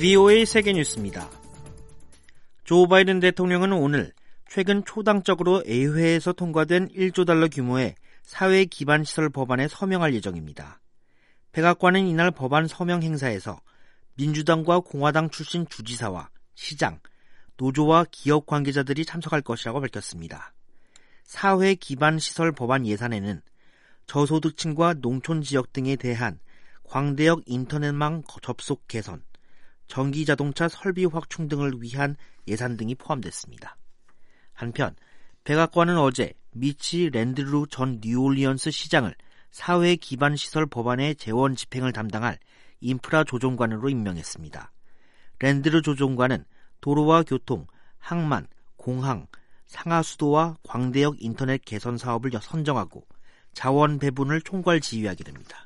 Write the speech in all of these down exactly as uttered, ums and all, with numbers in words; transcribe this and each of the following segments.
브이오에이 세계뉴스입니다. 조 바이든 대통령은 오늘 최근 초당적으로 의회에서 통과된 일조 달러 규모의 사회 기반 시설 법안에 서명할 예정입니다. 백악관은 이날 법안 서명 행사에서 민주당과 공화당 출신 주지사와 시장, 노조와 기업 관계자들이 참석할 것이라고 밝혔습니다. 사회 기반 시설 법안 예산에는 저소득층과 농촌 지역 등에 대한 광대역 인터넷망 접속 개선, 전기자동차 설비 확충 등을 위한 예산 등이 포함됐습니다. 한편 백악관은 어제 미치 랜드루 전 뉴올리언스 시장을 사회 기반 시설 법안의 재원 집행을 담당할 인프라 조정관으로 임명했습니다. 랜드루 조정관은 도로와 교통, 항만, 공항, 상하수도와 광대역 인터넷 개선 사업을 선정하고 자원 배분을 총괄 지휘하게 됩니다.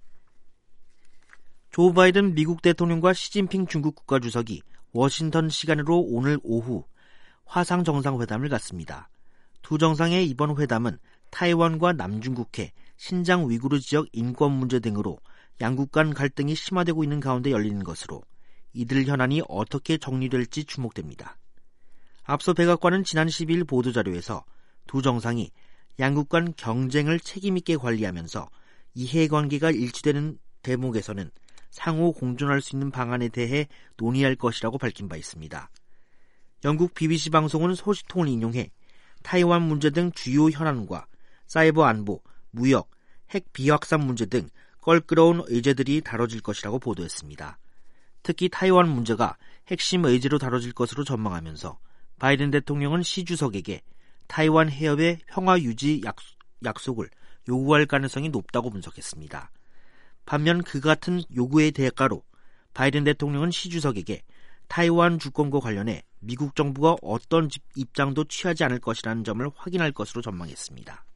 조 바이든 미국 대통령과 시진핑 중국 국가주석이 워싱턴 시간으로 오늘 오후 화상 정상회담을 갖습니다. 두 정상의 이번 회담은 타이완과 남중국해, 신장 위구르 지역 인권 문제 등으로 양국 간 갈등이 심화되고 있는 가운데 열리는 것으로 이들 현안이 어떻게 정리될지 주목됩니다. 앞서 백악관은 지난 십이일 보도자료에서 두 정상이 양국 간 경쟁을 책임있게 관리하면서 이해관계가 일치되는 대목에서는 상호 공존할 수 있는 방안에 대해 논의할 것이라고 밝힌 바 있습니다. 영국 비비씨 방송은 소식통을 인용해 타이완 문제 등 주요 현안과 사이버 안보, 무역, 핵 비확산 문제 등 껄끄러운 의제들이 다뤄질 것이라고 보도했습니다. 특히 타이완 문제가 핵심 의제로 다뤄질 것으로 전망하면서 바이든 대통령은 시 주석에게 타이완 해협의 평화 유지 약속을 요구할 가능성이 높다고 분석했습니다. 반면 그 같은 요구의 대가로 바이든 대통령은 시 주석에게 타이완 주권과 관련해 미국 정부가 어떤 입장도 취하지 않을 것이라는 점을 확인할 것으로 전망했습니다.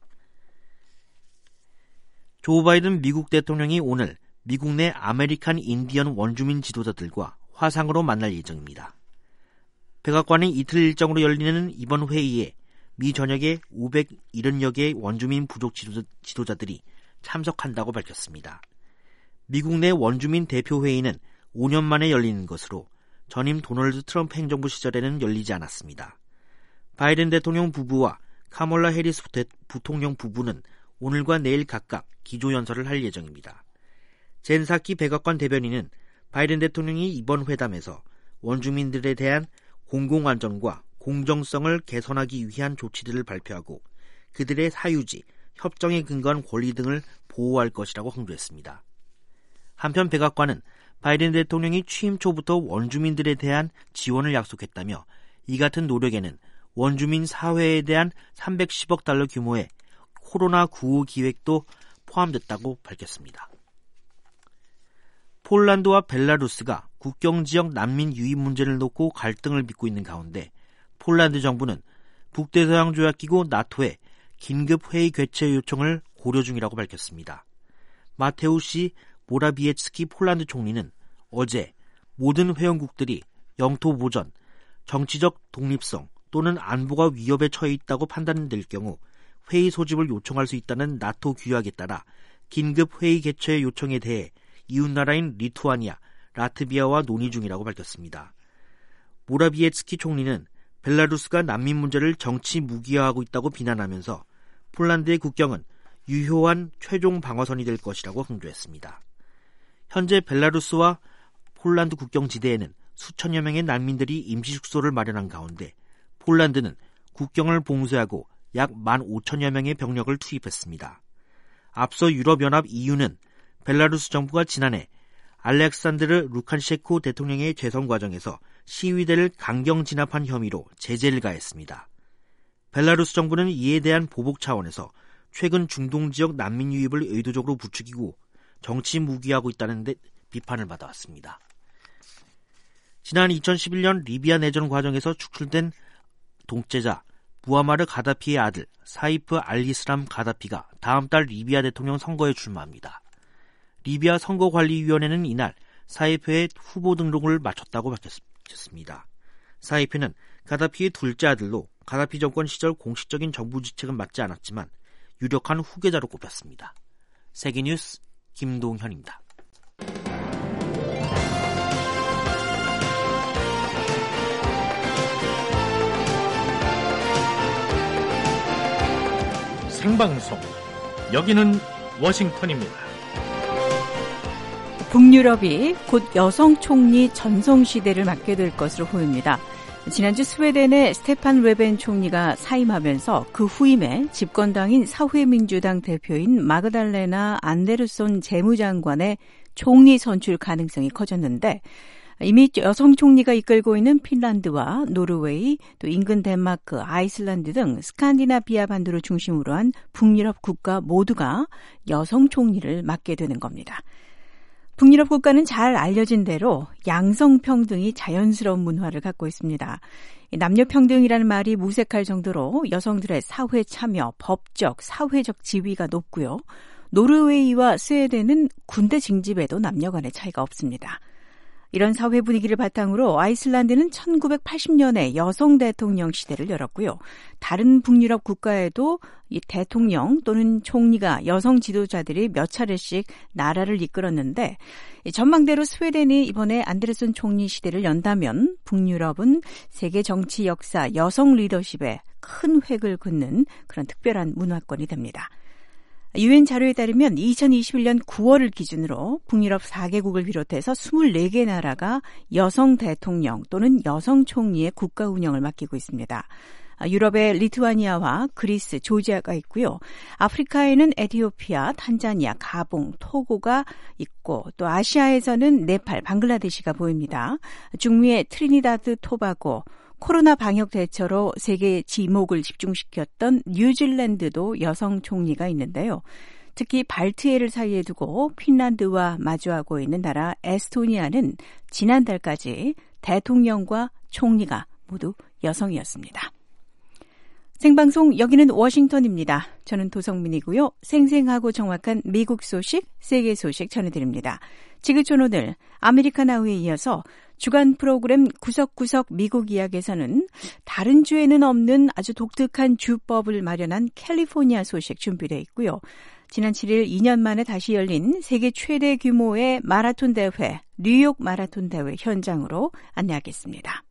조 바이든 미국 대통령이 오늘 미국 내 아메리칸 인디언 원주민 지도자들과 화상으로 만날 예정입니다. 백악관은 이틀 일정으로 열리는 이번 회의에 미 전역의 오백칠십여 개의 원주민 부족 지도자, 지도자들이 참석한다고 밝혔습니다. 미국 내 원주민 대표회의는 오 년 만에 열리는 것으로 전임 도널드 트럼프 행정부 시절에는 열리지 않았습니다. 바이든 대통령 부부와 카멀라 해리스 부통령 부부는 오늘과 내일 각각 기조연설을 할 예정입니다. 젠 사키 백악관 대변인은 바이든 대통령이 이번 회담에서 원주민들에 대한 공공안전과 공정성을 개선하기 위한 조치들을 발표하고 그들의 사유지, 협정에 근거한 권리 등을 보호할 것이라고 강조했습니다. 한편 백악관은 바이든 대통령이 취임 초부터 원주민들에 대한 지원을 약속했다며 이 같은 노력에는 원주민 사회에 대한 삼백십억 달러 규모의 코로나 구호 기획도 포함됐다고 밝혔습니다. 폴란드와 벨라루스가 국경지역 난민 유입 문제를 놓고 갈등을 빚고 있는 가운데 폴란드 정부는 북대서양조약기구 나토의 긴급회의 개최 요청을 고려 중이라고 밝혔습니다. 마테우시 모라비에츠키 폴란드 총리는 어제 모든 회원국들이 영토 보전, 정치적 독립성 또는 안보가 위협에 처해 있다고 판단될 경우 회의 소집을 요청할 수 있다는 나토 규약에 따라 긴급회의 개최 요청에 대해 이웃나라인 리투아니아, 라트비아와 논의 중이라고 밝혔습니다. 모라비에츠키 총리는 벨라루스가 난민 문제를 정치 무기화하고 있다고 비난하면서 폴란드의 국경은 유효한 최종 방어선이 될 것이라고 강조했습니다. 현재 벨라루스와 폴란드 국경지대에는 수천여 명의 난민들이 임시숙소를 마련한 가운데 폴란드는 국경을 봉쇄하고 약 만 오천여 명의 병력을 투입했습니다. 앞서 유럽연합 이유는 벨라루스 정부가 지난해 알렉산드르 루카셴코 대통령의 재선 과정에서 시위대를 강경 진압한 혐의로 제재를 가했습니다. 벨라루스 정부는 이에 대한 보복 차원에서 최근 중동 지역 난민 유입을 의도적으로 부추기고 정치 무기화하고 있다는 데 비판을 받아왔습니다. 지난 이천십일 년 리비아 내전 과정에서 축출된 독재자 무아마르 가다피의 아들 사이프 알-이스람 가다피가 다음 달 리비아 대통령 선거에 출마합니다. 리비아 선거관리위원회는 이날 사이프의 후보 등록을 마쳤다고 밝혔습니다. 사이프는 가다피의 둘째 아들로 가다피 정권 시절 공식적인 정부 직책은 맡지 않았지만 유력한 후계자로 꼽혔습니다. 세계뉴스 김동현입니다. 생방송. 여기는 워싱턴입니다. 북유럽이 곧 여성 총리 전성시대를 맞게 될 것으로 보입니다. 지난주 스웨덴의 스테판 레벤 총리가 사임하면서 그 후임에 집권당인 사회민주당 대표인 마그달레나 안데르손 재무장관의 총리 선출 가능성이 커졌는데, 이미 여성 총리가 이끌고 있는 핀란드와 노르웨이, 또 인근 덴마크, 아이슬란드 등 스칸디나비아 반도를 중심으로 한 북유럽 국가 모두가 여성 총리를 맡게 되는 겁니다. 북유럽 국가는 잘 알려진 대로 양성평등이 자연스러운 문화를 갖고 있습니다. 남녀평등이라는 말이 무색할 정도로 여성들의 사회 참여, 법적, 사회적 지위가 높고요. 노르웨이와 스웨덴은 군대 징집에도 남녀 간의 차이가 없습니다. 이런 사회 분위기를 바탕으로 아이슬란드는 천구백팔십 년에 여성 대통령 시대를 열었고요. 다른 북유럽 국가에도 이 대통령 또는 총리가 여성 지도자들이 몇 차례씩 나라를 이끌었는데, 전망대로 스웨덴이 이번에 안데르손 총리 시대를 연다면 북유럽은 세계 정치 역사 여성 리더십에 큰 획을 긋는 그런 특별한 문화권이 됩니다. 유엔 자료에 따르면 이천이십일 년 구월을 기준으로 북유럽 사 개국을 비롯해서 이십사 개 나라가 여성 대통령 또는 여성 총리의 국가 운영을 맡기고 있습니다. 유럽에 리투아니아와 그리스, 조지아가 있고요. 아프리카에는 에티오피아, 탄자니아, 가봉, 토고가 있고, 또 아시아에서는 네팔, 방글라데시가 보입니다. 중미의 트리니다드, 토바고, 코로나 방역 대처로 세계의 지목을 집중시켰던 뉴질랜드도 여성 총리가 있는데요. 특히 발트해를 사이에 두고 핀란드와 마주하고 있는 나라 에스토니아는 지난달까지 대통령과 총리가 모두 여성이었습니다. 생방송 여기는 워싱턴입니다. 저는 도성민이고요. 생생하고 정확한 미국 소식, 세계 소식 전해드립니다. 지구촌 오늘 아메리카 나우에 이어서 주간 프로그램 구석구석 미국 이야기에서는 다른 주에는 없는 아주 독특한 주법을 마련한 캘리포니아 소식 준비되어 있고요. 지난 칠 일 이 년 만에 다시 열린 세계 최대 규모의 마라톤 대회, 뉴욕 마라톤 대회 현장으로 안내하겠습니다.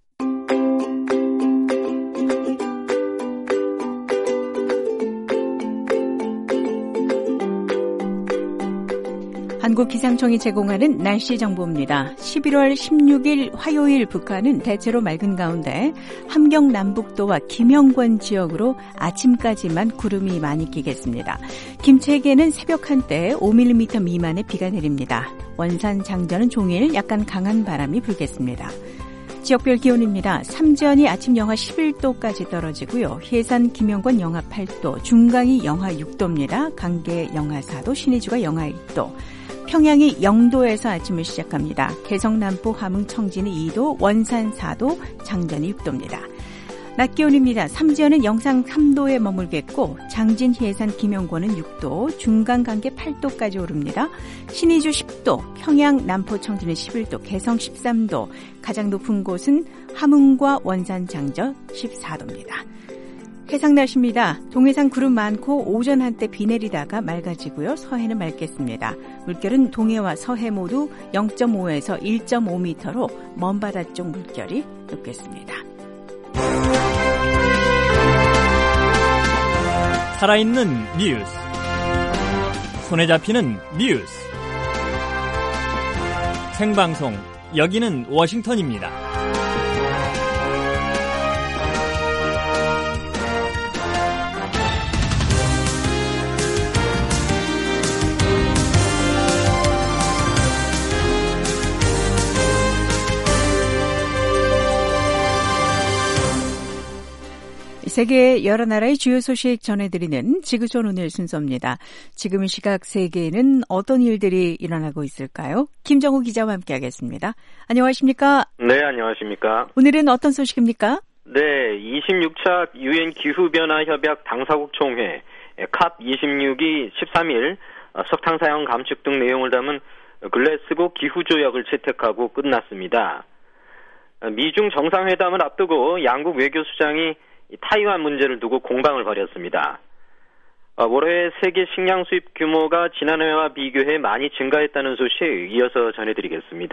한국기상청이 제공하는 날씨 정보입니다. 십일월 십육일 화요일 북한은 대체로 맑은 가운데 함경 남북도와 김영권 지역으로 아침까지만 구름이 많이 끼겠습니다. 김책에는 새벽 한때 오 밀리미터 미만의 비가 내립니다. 원산 장전은 종일 약간 강한 바람이 불겠습니다. 지역별 기온입니다. 삼전이 아침 영하 십일 도까지 떨어지고요. 해산 김영권 영하 팔 도, 중강이 영하 육 도입니다. 강계 영하 사 도, 신의주가 영하 일 도. 평양이 영 도에서 아침을 시작합니다. 개성 남부 함흥 청진이 이 도, 원산 사 도, 장전이 육 도입니다. 낮 기온입니다. 삼지연은 영상 삼 도에 머물겠고 장진, 해산, 김영권은 육 도, 중강, 강계 팔 도까지 오릅니다. 신의주 십 도, 평양, 남포, 청진은 십일 도, 개성 십삼 도, 가장 높은 곳은 함흥과 원산, 장전 십사 도입니다. 해상 날씨입니다. 동해상 구름 많고 오전 한때 비 내리다가 맑아지고요. 서해는 맑겠습니다. 물결은 동해와 서해 모두 영 점 오에서 일 점 오 미터로 먼바다 쪽 물결이 높겠습니다. 살아있는 뉴스, 손에 잡히는 뉴스, 생방송 여기는 워싱턴입니다. 세계 여러 나라의 주요 소식 전해드리는 지구촌 오늘 순서입니다. 지금 시각 세계에는 어떤 일들이 일어나고 있을까요? 김정우 기자와 함께하겠습니다. 안녕하십니까? 네, 안녕하십니까? 오늘은 어떤 소식입니까? 네, 이십육 차 유엔 기후변화협약 당사국 총회 캅 이십육이 십삼 일 석탄사용 감축 등 내용을 담은 글래스고 기후조약을 채택하고 끝났습니다. 미중 정상회담을 앞두고 양국 외교수장이 타이완 문제를 두고 공방을 벌였습니다. 올해 세계 식량 수입 규모가 지난해와 비교해 많이 증가했다는 소식 이어서 전해드리겠습니다.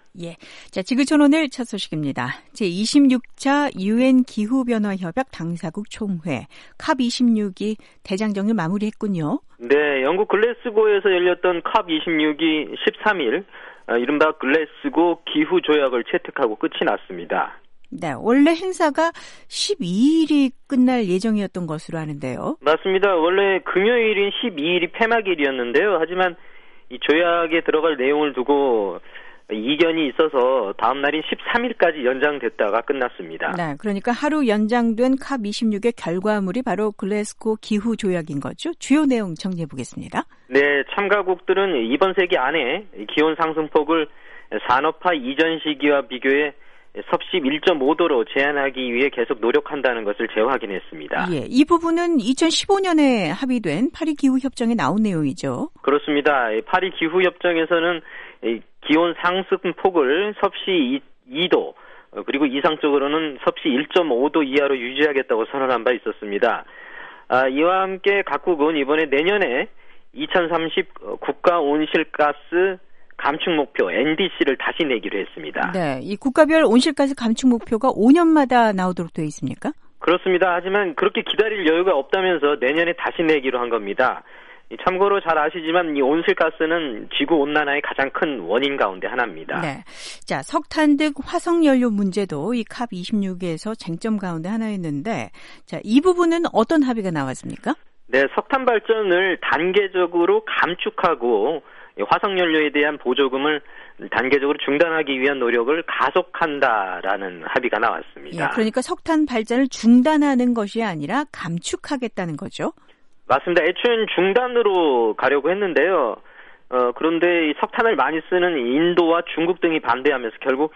예. 자, 지구촌오늘 첫 소식입니다. 제이십육 차 유엔 기후변화협약 당사국 총회 컵 이십육이 대장정을 마무리했군요. 네, 영국 글래스고에서 열렸던 컵 이십육이 십삼 일 이른바 글래스고 기후조약을 채택하고 끝이 났습니다. 네, 원래 행사가 십이 일이 끝날 예정이었던 것으로 아는데요. 맞습니다. 원래 금요일인 십이 일이 폐막일이었는데요. 하지만 이 조약에 들어갈 내용을 두고 이견이 있어서 다음 날인 십삼 일까지 연장됐다가 끝났습니다. 네, 그러니까 하루 연장된 컵 이십육의 결과물이 바로 글래스고 기후 조약인 거죠. 주요 내용 정리해 보겠습니다. 네, 참가국들은 이번 세기 안에 기온 상승폭을 산업화 이전 시기와 비교해 섭씨 일 점 오 도로 제한하기 위해 계속 노력한다는 것을 재확인했습니다. 예, 이 부분은 이천십오 년에 합의된 파리 기후협정에 나온 내용이죠. 그렇습니다. 파리 기후협정에서는 기온 상승폭을 섭씨 이 도 그리고 이상적으로는 섭씨 일 점 오 도 이하로 유지하겠다고 선언한 바 있었습니다. 아, 이와 함께 각국은 이번에 내년에 이천삼십 국가 온실가스 감축 목표 엔디씨를 다시 내기로 했습니다. 네, 이 국가별 온실가스 감축 목표가 오 년마다 나오도록 되어 있습니까? 그렇습니다. 하지만 그렇게 기다릴 여유가 없다면서 내년에 다시 내기로 한 겁니다. 참고로 잘 아시지만 이 온실가스는 지구 온난화의 가장 큰 원인 가운데 하나입니다. 네, 자 석탄 등 화석 연료 문제도 이 컵 이십육에서 쟁점 가운데 하나였는데, 자 이 부분은 어떤 합의가 나왔습니까? 네, 석탄 발전을 단계적으로 감축하고 화석연료에 대한 보조금을 단계적으로 중단하기 위한 노력을 가속한다라는 합의가 나왔습니다. 예, 그러니까 석탄 발전을 중단하는 것이 아니라 감축하겠다는 거죠? 맞습니다. 애초엔 중단으로 가려고 했는데요. 어, 그런데 이 석탄을 많이 쓰는 인도와 중국 등이 반대하면서 결국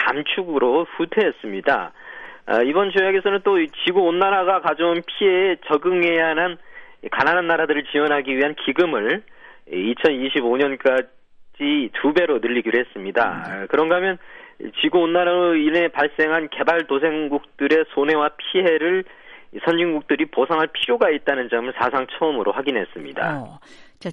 감축으로 후퇴했습니다. 어, 이번 조약에서는 또 지구온난화가 가져온 피해에 적응해야 하는 가난한 나라들을 지원하기 위한 기금을 이천이십오 년까지 두 배로 늘리기로 했습니다. 그런가 하면 지구온난화로 인해 발생한 개발도상국들의 손해와 피해를 선진국들이 보상할 필요가 있다는 점을 사상 처음으로 확인했습니다. 어, 자,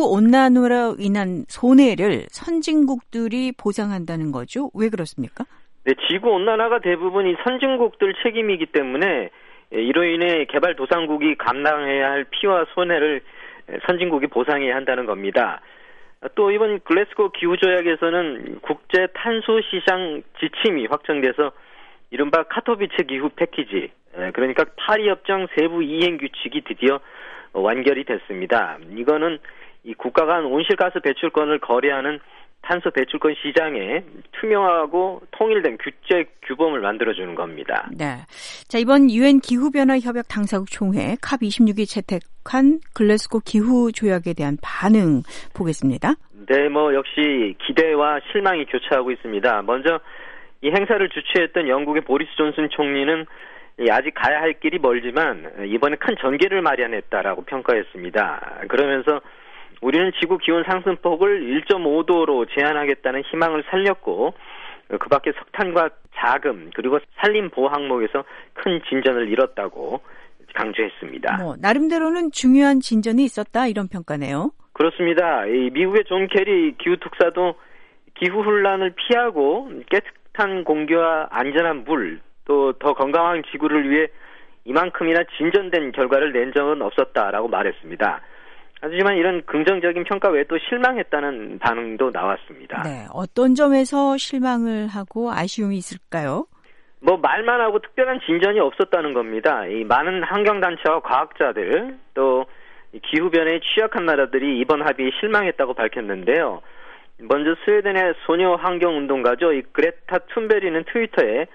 지구온난화로 인한 손해를 선진국들이 보상한다는 거죠? 왜 그렇습니까? 네, 지구온난화가 대부분 이 선진국들 책임이기 때문에 이로 인해 개발도상국이 감당해야 할 피해와 손해를 선진국이 보상해야 한다는 겁니다. 또 이번 글래스고 기후조약에서는 국제 탄소 시장 지침이 확정돼서 이른바 카토비체 기후 패키지, 그러니까 파리협정 세부 이행 규칙이 드디어 완결이 됐습니다. 이거는 이 국가 간 온실가스 배출권을 거래하는 탄소 배출권 시장에 투명하고 통일된 규제 규범을 만들어주는 겁니다. 네. 자, 이번 유엔 기후변화협약 당사국 총회 컵 이십육이 채택한 글래스고 기후조약에 대한 반응 보겠습니다. 네, 뭐 역시 기대와 실망이 교차하고 있습니다. 먼저 이 행사를 주최했던 영국의 보리스 존슨 총리는 아직 가야 할 길이 멀지만 이번에 큰 전개를 마련했다라고 평가했습니다. 그러면서 우리는 지구 기온 상승폭을 일 점 오 도로 제한하겠다는 희망을 살렸고, 그 밖에 석탄과 자금 그리고 산림 보호 항목에서 큰 진전을 이뤘다고 강조했습니다. 뭐 나름대로는 중요한 진전이 있었다 이런 평가네요. 그렇습니다. 이 미국의 존 케리 기후특사도 기후 혼란을 피하고 깨끗한 공기와 안전한 물, 또 더 건강한 지구를 위해 이만큼이나 진전된 결과를 낸 적은 없었다라고 말했습니다. 하지만 이런 긍정적인 평가 외에 또 실망했다는 반응도 나왔습니다. 네, 어떤 점에서 실망을 하고 아쉬움이 있을까요? 뭐 말만 하고 특별한 진전이 없었다는 겁니다. 이 많은 환경단체와 과학자들 또 기후변화에 취약한 나라들이 이번 합의에 실망했다고 밝혔는데요. 먼저 스웨덴의 소녀 환경운동가죠. 이 그레타 툰베리는 트위터에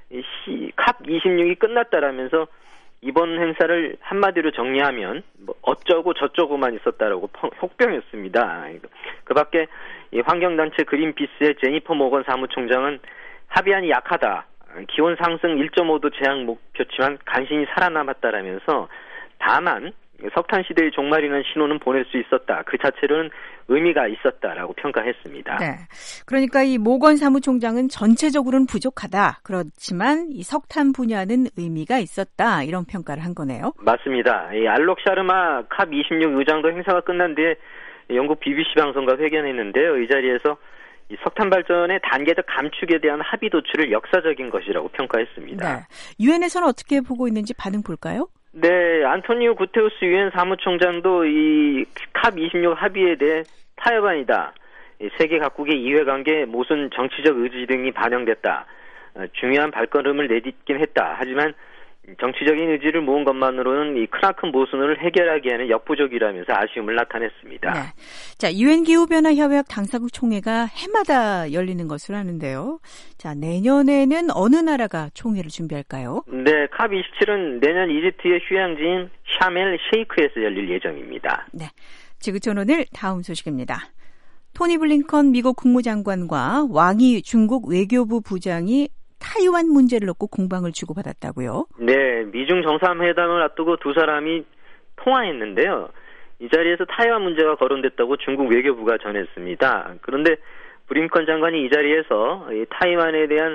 이 컵 이십육이 끝났다라면서 이번 행사를 한마디로 정리하면 뭐 어쩌고 저쩌고만 있었다라고 혹평했습니다. 그 밖에 이 환경단체 그린피스의 제니퍼 모건 사무총장은 합의안이 약하다. 기온 상승 일 점 오 도 제한 목표치만 간신히 살아남았다라면서 다만 석탄 시대의 종말이라는 신호는 보낼 수 있었다. 그 자체로는 의미가 있었다라고 평가했습니다. 네, 그러니까 이 모건 사무총장은 전체적으로는 부족하다. 그렇지만 이 석탄 분야는 의미가 있었다. 이런 평가를 한 거네요. 맞습니다. 이 알록 샤르마 컵 이십육 의장도 행사가 끝난 뒤에 영국 비비씨 방송과 회견했는데요. 이 자리에서 이 석탄 발전의 단계적 감축에 대한 합의 도출을 역사적인 것이라고 평가했습니다. 네. 유엔에서는 어떻게 보고 있는지 반응 볼까요? 네, 안토니오 구테우스 유엔 사무총장도 이 캅 이십육 합의에 대해 타협안이다. 세계 각국의 이해관계, 모순 정치적 의지 등이 반영됐다. 중요한 발걸음을 내딛긴 했다. 하지만 정치적인 의지를 모은 것만으로는 이 크나큰 모순을 해결하기에는 역부족이라면서 아쉬움을 나타냈습니다. 네. 자, 유엔 기후변화 협약 당사국 총회가 해마다 열리는 것으로 아는데요. 자, 내년에는 어느 나라가 총회를 준비할까요? 네, 캅 이십칠은 내년 이집트의 휴양지인 샤멜 셰이크에서 열릴 예정입니다. 네. 지구촌 오늘 다음 소식입니다. 토니 블링컨 미국 국무장관과 왕이 중국 외교부 부장이 타이완 문제를 놓고 공방을 주고받았다고요? 네, 미중 정상회담을 앞두고 두 사람이 통화했는데요. 이 자리에서 타이완 문제가 거론됐다고 중국 외교부가 전했습니다. 그런데 블링컨 장관이 이 자리에서 타이완에 대한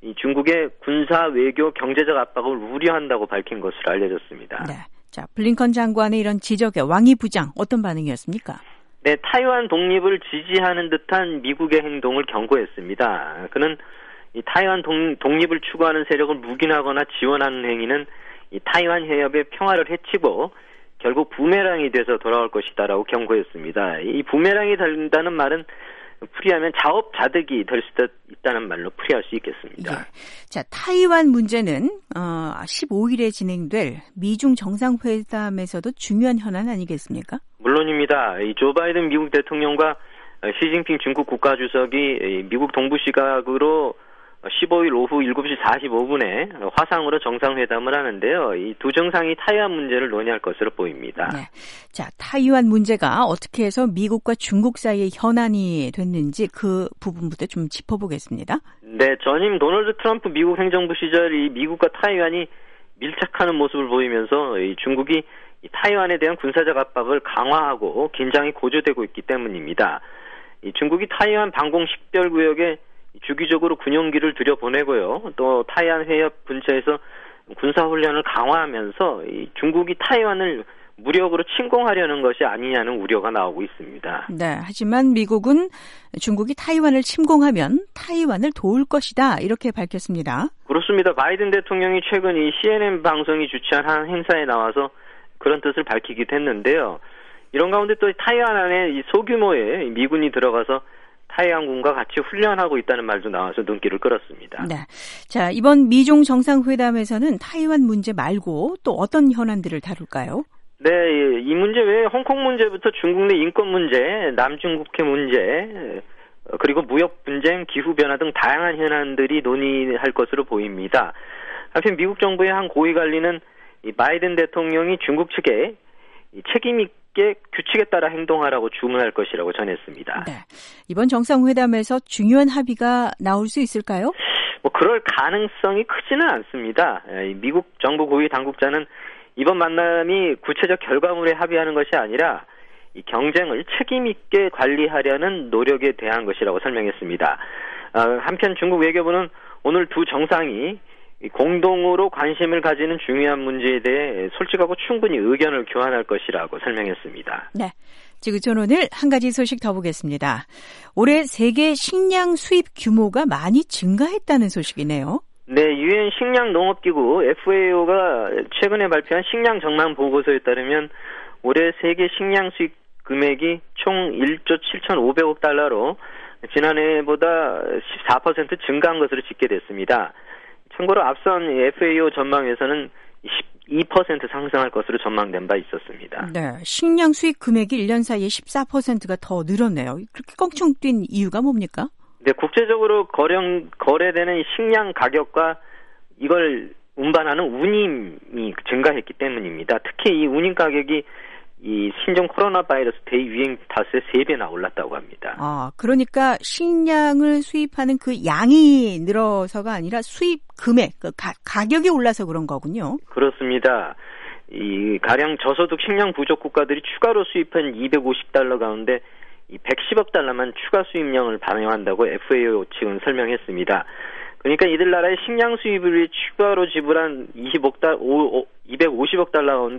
중국의 군사, 외교, 경제적 압박을 우려한다고 밝힌 것으로 알려졌습니다. 네, 자 블링컨 장관의 이런 지적에 왕이 부장 어떤 반응이었습니까? 네, 타이완 독립을 지지하는 듯한 미국의 행동을 경고했습니다. 그는 이 타이완 동, 독립을 추구하는 세력을 묵인하거나 지원하는 행위는 이 타이완 해협의 평화를 해치고 결국 부메랑이 돼서 돌아올 것이다라고 경고했습니다. 이 부메랑이 된다는 말은 풀이하면 자업자득이 될 수도 있다는 말로 풀이할 수 있겠습니다. 네. 자, 타이완 문제는 어, 십오일에 진행될 미중 정상회담에서도 중요한 현안 아니겠습니까? 물론입니다. 이 조 바이든 미국 대통령과 시진핑 중국 국가주석이 미국 동부 시각으로 십오일 오후 일곱 시 사십오 분에 화상으로 정상회담을 하는데요. 이 두 정상이 타이완 문제를 논의할 것으로 보입니다. 네. 자, 타이완 문제가 어떻게 해서 미국과 중국 사이의 현안이 됐는지 그 부분부터 좀 짚어보겠습니다. 네, 전임 도널드 트럼프 미국 행정부 시절 이 미국과 타이완이 밀착하는 모습을 보이면서 이 중국이 이 타이완에 대한 군사적 압박을 강화하고 긴장이 고조되고 있기 때문입니다. 이 중국이 타이완 방공 식별구역에 주기적으로 군용기를 들여보내고요. 또 타이완 해협 근처에서 군사훈련을 강화하면서 이 중국이 타이완을 무력으로 침공하려는 것이 아니냐는 우려가 나오고 있습니다. 네, 하지만 미국은 중국이 타이완을 침공하면 타이완을 도울 것이다 이렇게 밝혔습니다. 그렇습니다. 바이든 대통령이 최근 이 씨엔엔 방송이 주최한 한 행사에 나와서 그런 뜻을 밝히기도 했는데요. 이런 가운데 또 타이완 안에 이 소규모의 미군이 들어가서 타이완군과 같이 훈련하고 있다는 말도 나와서 눈길을 끌었습니다. 네. 자, 이번 미중 정상회담에서는 타이완 문제 말고 또 어떤 현안들을 다룰까요? 네, 이 문제 외에 홍콩 문제부터 중국 내 인권 문제, 남중국해 문제, 그리고 무역 분쟁, 기후변화 등 다양한 현안들이 논의할 것으로 보입니다. 한편 미국 정부의 한 고위 관리는 이 바이든 대통령이 중국 측에 이 책임 있게 규칙에 따라 행동하라고 주문할 것이라고 전했습니다. 네. 이번 정상회담에서 중요한 합의가 나올 수 있을까요? 뭐 그럴 가능성이 크지는 않습니다. 미국 정부 고위 당국자는 이번 만남이 구체적 결과물에 합의하는 것이 아니라 이 경쟁을 책임 있게 관리하려는 노력에 대한 것이라고 설명했습니다. 한편 중국 외교부는 오늘 두 정상이 공동으로 관심을 가지는 중요한 문제에 대해 솔직하고 충분히 의견을 교환할 것이라고 설명했습니다. 네, 지구촌 오늘 한 가지 소식 더 보겠습니다. 올해 세계 식량 수입 규모가 많이 증가했다는 소식이네요. 네, 유엔 식량농업기구 에프에이오가 최근에 발표한 식량 전망 보고서에 따르면 올해 세계 식량 수입 금액이 총 일조 칠천오백억 달러로 지난해보다 십사 퍼센트 증가한 것으로 집계됐습니다. 참고로 앞선 에프에이오 전망에서는 십이 퍼센트 상승할 것으로 전망된 바 있었습니다. 네, 식량 수입 금액이 일 년 사이에 십사 퍼센트가 더 늘었네요. 그렇게 껑충 뛴 이유가 뭡니까? 네, 국제적으로 거래, 거래되는 식량 가격과 이걸 운반하는 운임이 증가했기 때문입니다. 특히 이 운임 가격이 이 신종 코로나 바이러스 대유행 탓에 세 배나 올랐다고 합니다. 아, 그러니까 식량을 수입하는 그 양이 늘어서가 아니라 수입 금액, 그 가, 가격이 올라서 그런 거군요. 그렇습니다. 이 가령 저소득 식량 부족 국가들이 추가로 수입한 이백오십 달러 가운데 이 백십억 달러만 추가 수입량을 반영한다고 에프에이오 측은 설명했습니다. 그러니까 이들 나라의 식량 수입을 위해 추가로 지불한 이십억 달, 이백오십억 달러 가운데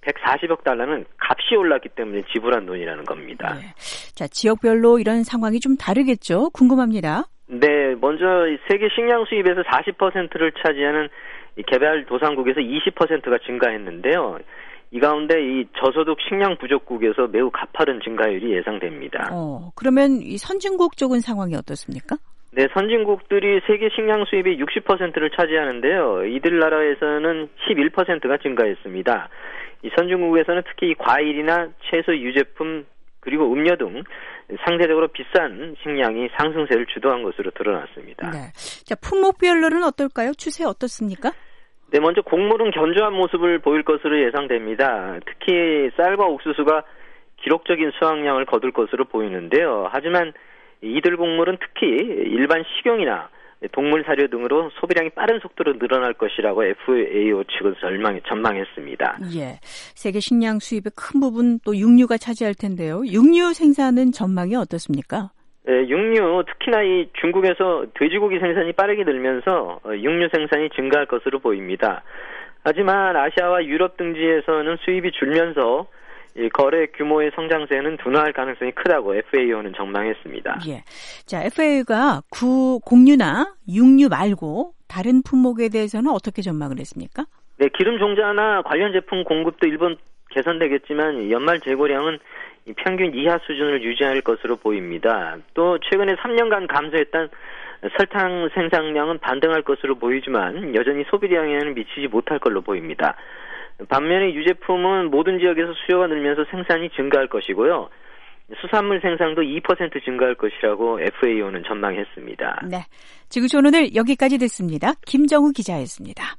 백사십억 달러는 값이 올랐기 때문에 지불한 돈이라는 겁니다. 네. 자, 지역별로 이런 상황이 좀 다르겠죠? 궁금합니다. 네, 먼저 세계 식량 수입에서 사십 퍼센트를 차지하는 개발도상국에서 이십 퍼센트가 증가했는데요. 이 가운데 이 저소득 식량 부족국에서 매우 가파른 증가율이 예상됩니다. 어, 그러면 이 선진국 쪽은 상황이 어떻습니까? 네, 선진국들이 세계 식량 수입의 육십 퍼센트를 차지하는데요. 이들 나라에서는 십일 퍼센트가 증가했습니다. 이 선진국에서는 특히 과일이나 채소 유제품 그리고 음료 등 상대적으로 비싼 식량이 상승세를 주도한 것으로 드러났습니다. 네. 자, 품목별로는 어떨까요? 추세 어떻습니까? 네, 먼저 곡물은 견조한 모습을 보일 것으로 예상됩니다. 특히 쌀과 옥수수가 기록적인 수확량을 거둘 것으로 보이는데요. 하지만 이들 곡물은 특히 일반 식용이나 동물 사료 등으로 소비량이 빠른 속도로 늘어날 것이라고 에프에이오 측은 전망, 전망했습니다. 예, 세계 식량 수입의 큰 부분 또 육류가 차지할 텐데요. 육류 생산은 전망이 어떻습니까? 네, 육류, 특히나 이 중국에서 돼지고기 생산이 빠르게 늘면서 육류 생산이 증가할 것으로 보입니다. 하지만 아시아와 유럽 등지에서는 수입이 줄면서 이 거래 규모의 성장세는 둔화할 가능성이 크다고 에프에이오는 전망했습니다. 예. 자, 에프에이오가 구 공유나 육류 말고 다른 품목에 대해서는 어떻게 전망을 했습니까? 네, 기름 종자나 관련 제품 공급도 일본 개선되겠지만 연말 재고량은 평균 이하 수준을 유지할 것으로 보입니다. 또 최근에 삼 년간 감소했던 설탕 생산량은 반등할 것으로 보이지만 여전히 소비량에는 미치지 못할 걸로 보입니다. 반면에 유제품은 모든 지역에서 수요가 늘면서 생산이 증가할 것이고요. 수산물 생산도 이 퍼센트 증가할 것이라고 에프에이오는 전망했습니다. 네, 지구촌 오늘 여기까지 듣습니다. 김정우 기자였습니다.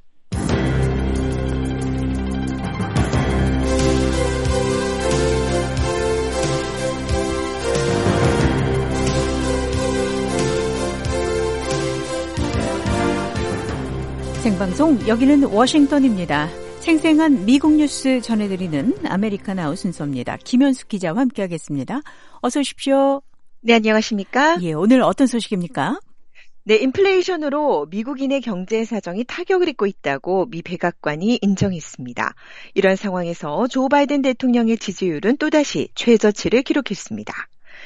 생방송 여기는 워싱턴입니다. 생생한 미국 뉴스 전해드리는 아메리카나우 순서입니다. 김현숙 기자와 함께하겠습니다. 어서 오십시오. 네, 안녕하십니까? 예, 오늘 어떤 소식입니까? 네, 인플레이션으로 미국인의 경제 사정이 타격을 입고 있다고 미 백악관이 인정했습니다. 이런 상황에서 조 바이든 대통령의 지지율은 또다시 최저치를 기록했습니다.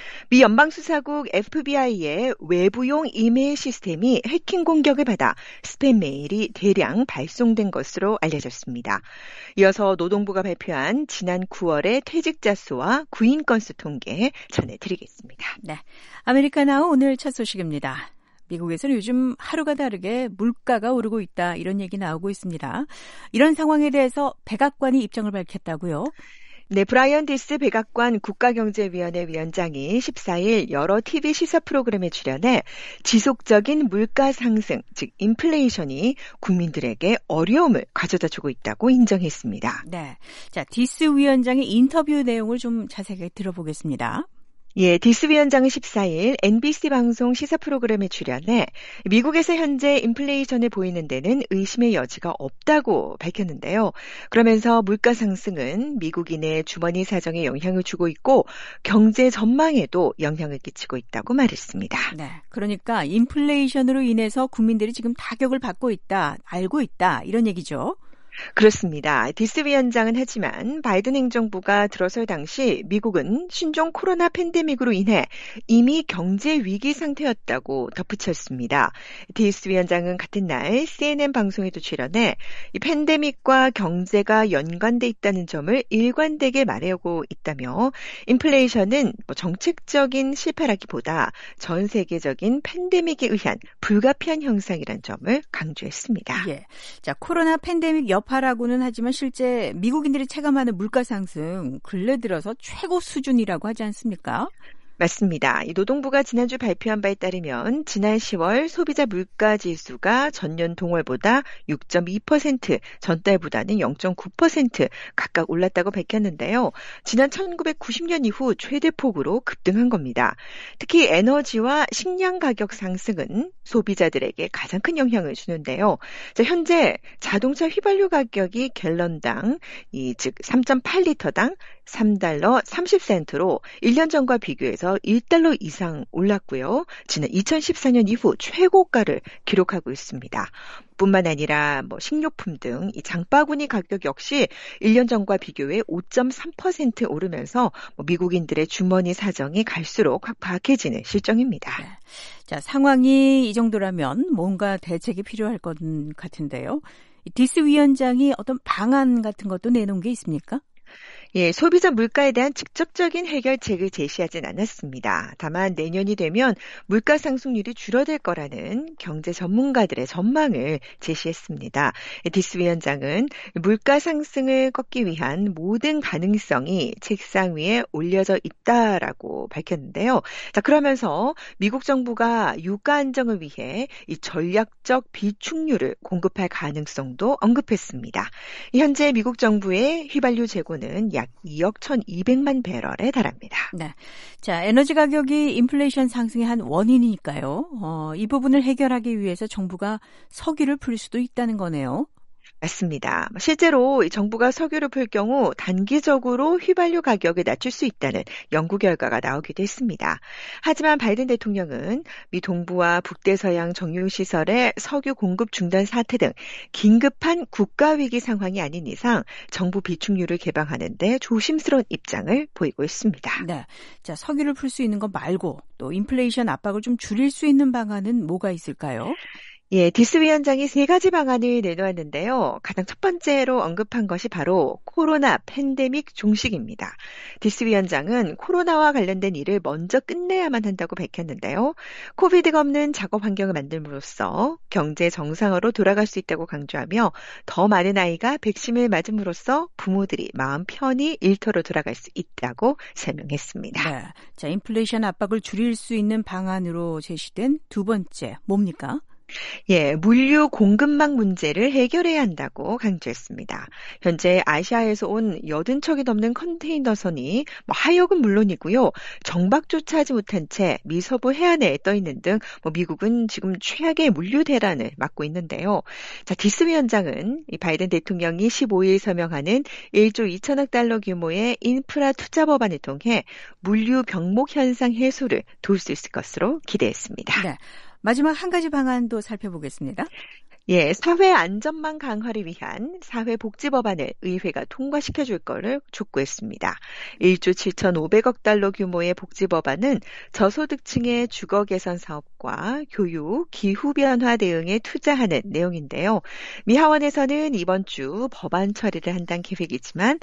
미 연방수사국 에프비아이의 외부용 이메일 시스템이 해킹 공격을 받아 스팸 메일이 대량 발송된 것으로 알려졌습니다. 이어서 노동부가 발표한 지난 구월의 퇴직자 수와 구인 건수 통계 전해드리겠습니다. 네, 아메리카나우 오늘 첫 소식입니다. 미국에서는 요즘 하루가 다르게 물가가 오르고 있다 이런 얘기 나오고 있습니다. 이런 상황에 대해서 백악관이 입장을 밝혔다고요? 네, 브라이언 디스 백악관 국가경제위원회 위원장이 십사일 여러 티비 시사 프로그램에 출연해 지속적인 물가 상승, 즉 인플레이션이 국민들에게 어려움을 가져다 주고 있다고 인정했습니다. 네, 자 디스 위원장의 인터뷰 내용을 좀 자세하게 들어보겠습니다. 예, 디스 위원장은 십사일 엔비씨 방송 시사 프로그램에 출연해 미국에서 현재 인플레이션을 보이는 데는 의심의 여지가 없다고 밝혔는데요. 그러면서 물가 상승은 미국인의 주머니 사정에 영향을 주고 있고 경제 전망에도 영향을 끼치고 있다고 말했습니다. 네, 그러니까 인플레이션으로 인해서 국민들이 지금 타격을 받고 있다, 알고 있다 이런 얘기죠. 그렇습니다. 디스 위원장은 하지만 바이든 행정부가 들어설 당시 미국은 신종 코로나 팬데믹으로 인해 이미 경제 위기 상태였다고 덧붙였습니다. 디스 위원장은 같은 날 씨엔엔 방송에도 출연해 이 팬데믹과 경제가 연관돼 있다는 점을 일관되게 말하고 있다며 인플레이션은 뭐 정책적인 실패라기보다 전 세계적인 팬데믹에 의한 불가피한 현상이라는 점을 강조했습니다. 예, 자 코로나 팬데믹 옆 여파라고는 하지만 실제 미국인들이 체감하는 물가 상승 근래 들어서 최고 수준이라고 하지 않습니까? 맞습니다. 이 노동부가 지난주 발표한 바에 따르면 지난 시월 소비자 물가 지수가 전년 동월보다 육 점 이 퍼센트, 전달보다는 영 점 구 퍼센트 각각 올랐다고 밝혔는데요. 지난 천구백구십 년 이후 최대폭으로 급등한 겁니다. 특히 에너지와 식량 가격 상승은 소비자들에게 가장 큰 영향을 주는데요. 자, 현재 자동차 휘발유 가격이 갤런당, 이 즉 삼 점 팔 리터당 삼 달러 삼십 센트로 일 년 전과 비교해서 일 달러 이상 올랐고요. 지난 이천십사 년 이후 최고가를 기록하고 있습니다. 뿐만 아니라 뭐 식료품 등 이 장바구니 가격 역시 일 년 전과 비교해 오 점 삼 퍼센트 오르면서 뭐 미국인들의 주머니 사정이 갈수록 확박해지는 실정입니다. 네. 자, 상황이 이 정도라면 뭔가 대책이 필요할 것 같은데요. 디스 위원장이 어떤 방안 같은 것도 내놓은 게 있습니까? 예, 소비자 물가에 대한 직접적인 해결책을 제시하진 않았습니다. 다만 내년이 되면 물가 상승률이 줄어들 거라는 경제 전문가들의 전망을 제시했습니다. 디스 위원장은 물가 상승을 꺾기 위한 모든 가능성이 책상 위에 올려져 있다라고 밝혔는데요. 자, 그러면서 미국 정부가 유가 안정을 위해 이 전략적 비축유를 공급할 가능성도 언급했습니다. 현재 미국 정부의 휘발유 재고는 약 이억 천이백만 배럴에 달합니다. 네. 자, 에너지 가격이 인플레이션 상승의 한 원인이니까요. 어, 이 부분을 해결하기 위해서 정부가 석유를 풀 수도 있다는 거네요. 맞습니다. 실제로 정부가 석유를 풀 경우 단기적으로 휘발유 가격을 낮출 수 있다는 연구 결과가 나오기도 했습니다. 하지만 바이든 대통령은 미 동부와 북대서양 정유시설의 석유 공급 중단 사태 등 긴급한 국가위기 상황이 아닌 이상 정부 비축유를 개방하는 데 조심스러운 입장을 보이고 있습니다. 네. 자, 석유를 풀 수 있는 것 말고 또 인플레이션 압박을 좀 줄일 수 있는 방안은 뭐가 있을까요? 예, 디스 위원장이 세 가지 방안을 내놓았는데요. 가장 첫 번째로 언급한 것이 바로 코로나 팬데믹 종식입니다. 디스 위원장은 코로나와 관련된 일을 먼저 끝내야만 한다고 밝혔는데요. 코비드가 없는 작업 환경을 만듦으로써 경제 정상으로 돌아갈 수 있다고 강조하며 더 많은 아이가 백신을 맞음으로써 부모들이 마음 편히 일터로 돌아갈 수 있다고 설명했습니다. 네. 자, 인플레이션 압박을 줄일 수 있는 방안으로 제시된 두 번째, 뭡니까? 예, 물류 공급망 문제를 해결해야 한다고 강조했습니다. 현재 아시아에서 온 팔십 척이 넘는 컨테이너선이 뭐 하역은 물론이고요. 정박조차 하지 못한 채 미서부 해안에 떠 있는 등 뭐 미국은 지금 최악의 물류 대란을 맞고 있는데요. 자, 디스 위원장은 이 바이든 대통령이 십오 일 서명하는 일조 이천억 달러 규모의 인프라 투자 법안을 통해 물류 병목 현상 해소를 도울 수 있을 것으로 기대했습니다. 네. 마지막 한 가지 방안도 살펴보겠습니다. 예, 사회 안전망 강화를 위한 사회복지 법안을 의회가 통과시켜줄 거를 촉구했습니다. 일조 칠천오백억 달러 규모의 복지 법안은 저소득층의 주거 개선 사업과 교육, 기후변화 대응에 투자하는 내용인데요. 미 하원에서는 이번 주 법안 처리를 한다는 계획이지만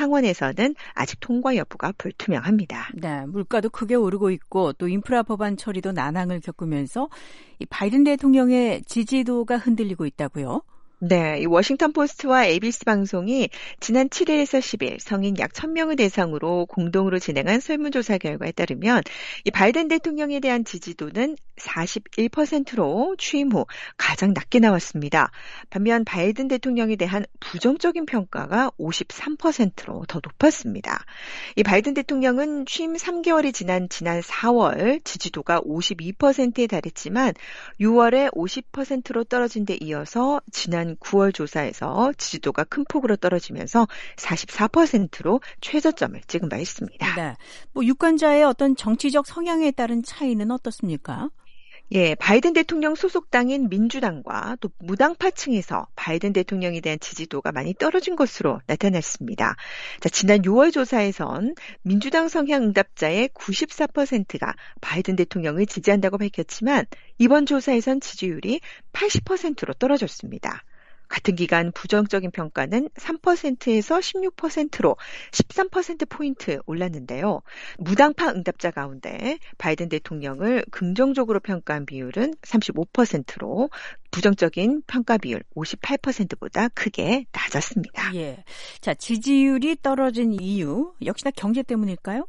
상원에서는 아직 통과 여부가 불투명합니다. 네, 물가도 크게 오르고 있고 또 인프라 법안 처리도 난항을 겪으면서 이 바이든 대통령의 지지도가 흔들리고 있다고요? 네, 이 워싱턴 포스트와 에이비씨 방송이 지난 칠일에서 십일 성인 약 천 명을 대상으로 공동으로 진행한 설문조사 결과에 따르면 이 바이든 대통령에 대한 지지도는 사십일 퍼센트로 취임 후 가장 낮게 나왔습니다. 반면 바이든 대통령에 대한 부정적인 평가가 오십삼 퍼센트로 더 높았습니다. 이 바이든 대통령은 취임 삼 개월이 지난 지난 사월 지지도가 오십이 퍼센트에 달했지만 유월에 오십 퍼센트로 떨어진 데 이어서 지난 구월 조사에서 지지도가 큰 폭으로 떨어지면서 사십사 퍼센트로 최저점을 찍은 바 있습니다. 네, 뭐 유권자의 어떤 정치적 성향에 따른 차이는 어떻습니까? 예, 바이든 대통령 소속당인 민주당과 또 무당파층에서 바이든 대통령에 대한 지지도가 많이 떨어진 것으로 나타났습니다. 자, 지난 유월 조사에선 민주당 성향 응답자의 구십사 퍼센트가 바이든 대통령을 지지한다고 밝혔지만 이번 조사에선 지지율이 팔십 퍼센트로 떨어졌습니다. 같은 기간 부정적인 평가는 삼 퍼센트에서 십육 퍼센트로 십삼 퍼센트포인트 올랐는데요. 무당파 응답자 가운데 바이든 대통령을 긍정적으로 평가한 비율은 삼십오 퍼센트로 부정적인 평가 비율 오십팔 퍼센트보다 크게 낮았습니다. 예. 자, 지지율이 떨어진 이유 역시나 경제 때문일까요?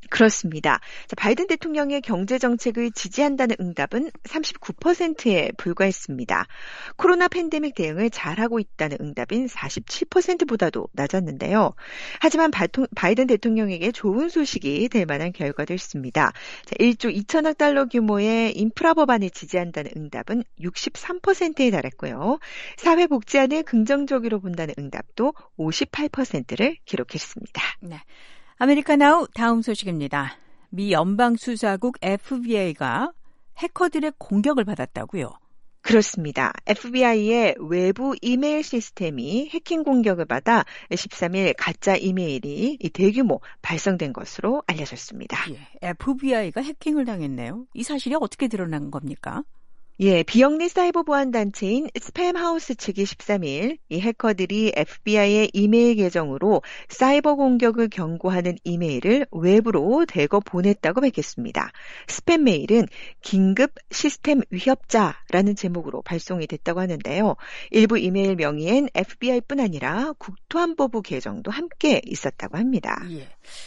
그렇습니다. 자, 바이든 대통령의 경제 정책을 지지한다는 응답은 삼십구 퍼센트에 불과했습니다. 코로나 팬데믹 대응을 잘하고 있다는 응답인 사십칠 퍼센트보다도 낮았는데요. 하지만 바이든 대통령에게 좋은 소식이 될 만한 결과도 있습니다. 자, 일조 이천억 달러 규모의 인프라 법안을 지지한다는 응답은 육십삼 퍼센트에 달했고요. 사회복지안을 긍정적으로 본다는 응답도 오십팔 퍼센트를 기록했습니다. 네. 아메리카나우 다음 소식입니다. 미 연방수사국 에프비아이가 해커들의 공격을 받았다고요? 그렇습니다. 에프비아이의 외부 이메일 시스템이 해킹 공격을 받아 십삼 일 가짜 이메일이 대규모 발송된 것으로 알려졌습니다. 예, 에프비아이가 해킹을 당했네요. 이 사실이 어떻게 드러난 겁니까? 예, 비영리 사이버 보안 단체인 스팸하우스 측이 십삼 일 이 해커들이 에프비아이의 이메일 계정으로 사이버 공격을 경고하는 이메일을 외부로 대거 보냈다고 밝혔습니다. 스팸 메일은 긴급 시스템 위협자라는 제목으로 발송이 됐다고 하는데요. 일부 이메일 명의엔 에프비아이뿐 아니라 국토안보부 계정도 함께 있었다고 합니다. 예.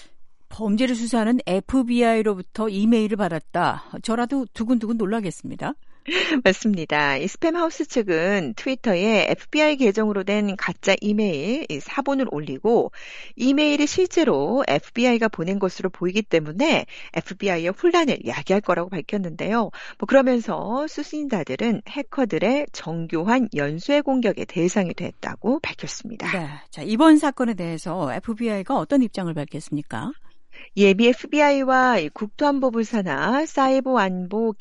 범죄를 수사하는 에프비아이로부터 이메일을 받았다. 저라도 두근두근 놀라겠습니다. 맞습니다. 이 스팸하우스 측은 트위터에 에프비아이 계정으로 된 가짜 이메일 사본을 올리고 이메일이 실제로 에프비아이가 보낸 것으로 보이기 때문에 에프비아이의 혼란을 야기할 거라고 밝혔는데요. 뭐 그러면서 수신자들은 해커들의 정교한 연쇄 공격의 대상이 됐다고 밝혔습니다. 네, 자, 이번 사건에 대해서 에프비아이가 어떤 입장을 밝혔습니까? 예비 에프비아이와 국토안보부 산하 사이버안보